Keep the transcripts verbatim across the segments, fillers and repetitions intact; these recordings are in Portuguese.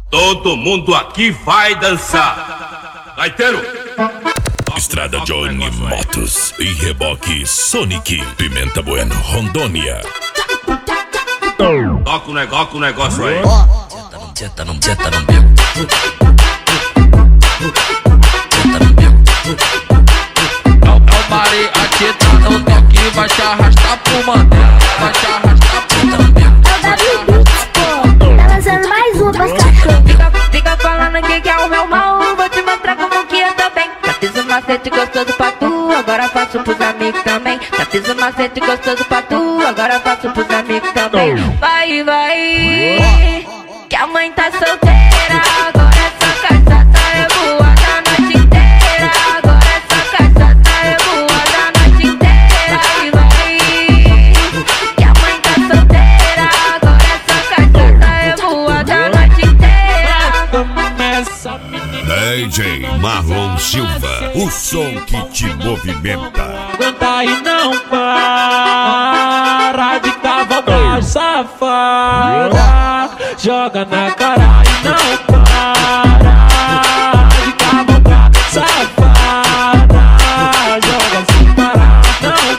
Todo mundo aqui vai dançar. Gaiteiro! Estrada Johnny Motos e reboque Sonic, Pimenta Bueno, Rondônia. Toca o negócio, o negócio aí. Senta no, senta no meu. Senta no meu. É o Mari, a teta no toque, vai te arrastar pro Mandela. Vai te arrastar pro Mandela. Tá lançando mais um pros cachorros. Fica, fica falando que quer o meu mal, vou te mostrar como que eu tô bem. Já fiz o macete gostoso pra tu, agora faço pros amigos também. Já fiz o macete gostoso pra tu, agora faço pros amigos também. Vai, vai, que a mãe tá solteira, agora essa cachaça é boa da noite inteira. Agora essa cachaça é boa da noite inteira. Vai, vai, que a mãe tá solteira, agora essa cachaça é boa da noite inteira. D J Marlon Silva, o som que te movimenta. Aguenta e não para de cavalgar, safada. Joga na cara e não para de cavalgar, safada. Joga sem parar, não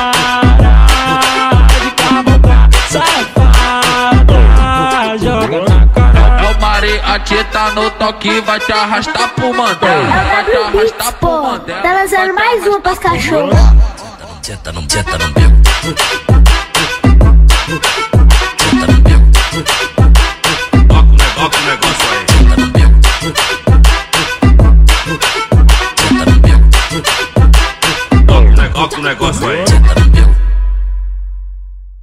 para de cavalgar, safada. Joga na cara. É o Mari, a teta no toque, vai te arrastar pro Mandela. Vai te É o W Beats, arrastar pro pô. Mandela. Tá lançando mais um pros cachorros. Senta no, senta no meu.